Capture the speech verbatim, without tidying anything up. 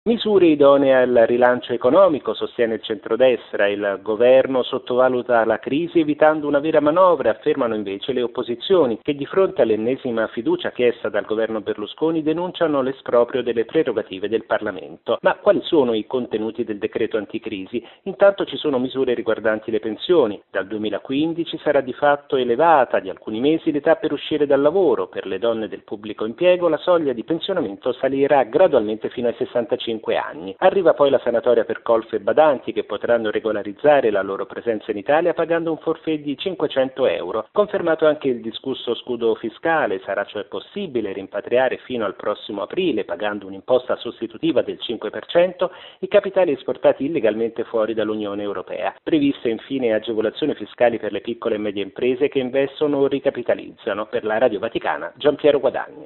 Misure idonee al rilancio economico, sostiene il centrodestra. Il governo sottovaluta la crisi evitando una vera manovra, affermano invece le opposizioni, che di fronte all'ennesima fiducia chiesta dal governo Berlusconi denunciano l'esproprio delle prerogative del Parlamento. Ma quali sono i contenuti del decreto anticrisi? Intanto ci sono misure riguardanti le pensioni. Dal duemilaquindici sarà di fatto elevata di alcuni mesi l'età per uscire dal lavoro. Per le donne del pubblico impiego la soglia di pensionamento salirà gradualmente fino ai sessantacinque anni. Arriva poi la sanatoria per colf e badanti che potranno regolarizzare la loro presenza in Italia pagando un forfait di cinquecento euro. Confermato anche il discusso scudo fiscale, sarà cioè possibile rimpatriare fino al prossimo aprile, pagando un'imposta sostitutiva del cinque per cento, i capitali esportati illegalmente fuori dall'Unione Europea. Previste infine agevolazioni fiscali per le piccole e medie imprese che investono o ricapitalizzano. Per la Radio Vaticana, Giampiero Guadagni.